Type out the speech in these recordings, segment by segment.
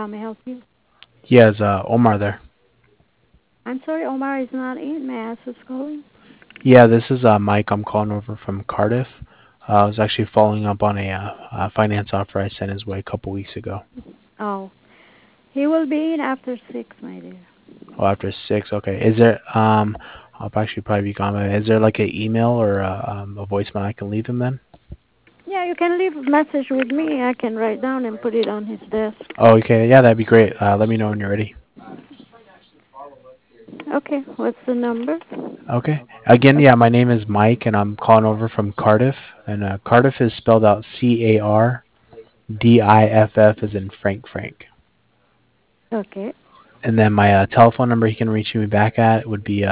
How may I help you? Yeah, is Omar there? I'm sorry, Omar is not in. May I ask who's calling? Yeah, this is Mike. I'm calling over from Cardiff. I was actually following up on a finance offer I sent his way a couple weeks ago. Oh, he will be in after 6, my dear. Oh, after 6. Okay. Is there I'll actually probably be gone. Is there like an email or a voicemail I can leave him then? Yeah, you can leave a message with me. I can write down and put it on his desk. Oh, okay. Yeah, that'd be great. Let me know when you're ready. Okay, what's the number? Okay. Again, yeah, my name is Mike, and I'm calling over from Cardiff, and Cardiff is spelled out Cardiff, as in Frank. Okay, And then my telephone number he can reach me back at would be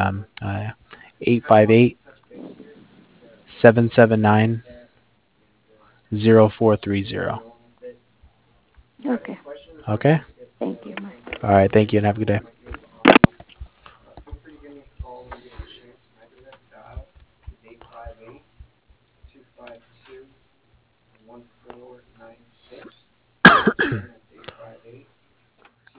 858-779-0430. okay. Okay? Thank you, Mike. All right. Thank you, and have a good day.